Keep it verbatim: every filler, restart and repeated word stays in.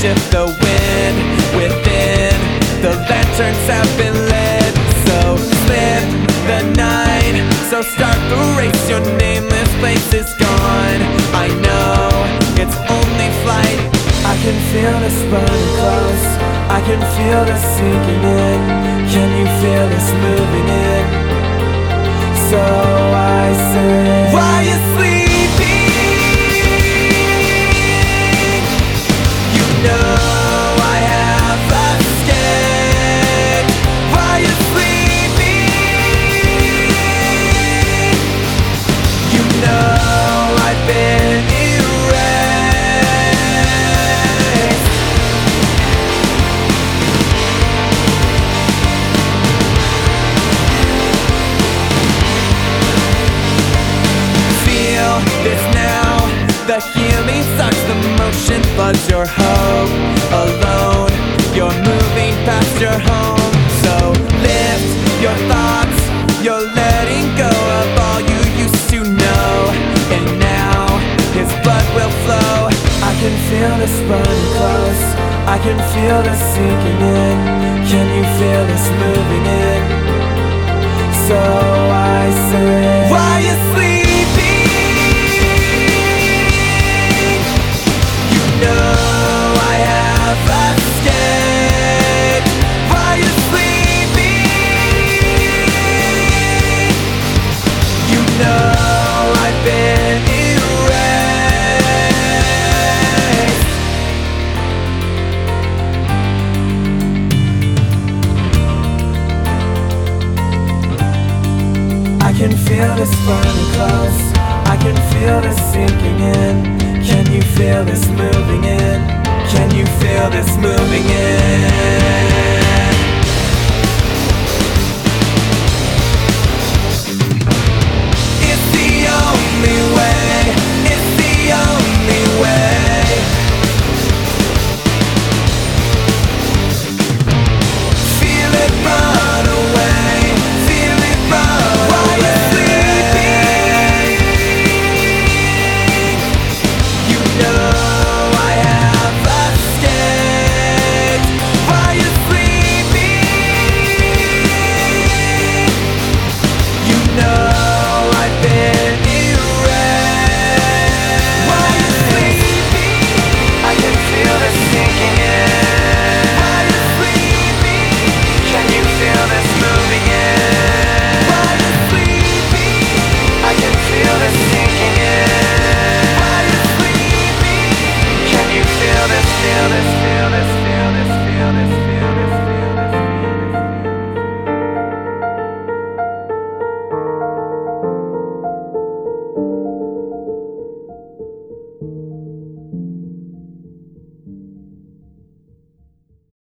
shift the wind within. The lanterns have been lit, so slip the night. So start the race, your nameless place is gone. I know it's only flight. I can feel this burning close, I can feel this sinking in. Can you feel this moving in? So I say, why you sleeping? You know I have escaped. Why you sleeping? You know I've been erased. Feel this now, the healing sucks, the motion floods your hope. Alone, you're moving past your home. So lift your thoughts, you're letting go of all you used to know. And now, his blood will flow. I can feel this burning close, I can feel this sinking in. Can you feel this moving in? So I say, why you sleeping? You know I have escaped. Why you sleeping? You know I've been erased. I can feel this burning close, I can feel this sinking in. Can you feel this moving in? Can you feel this moving in?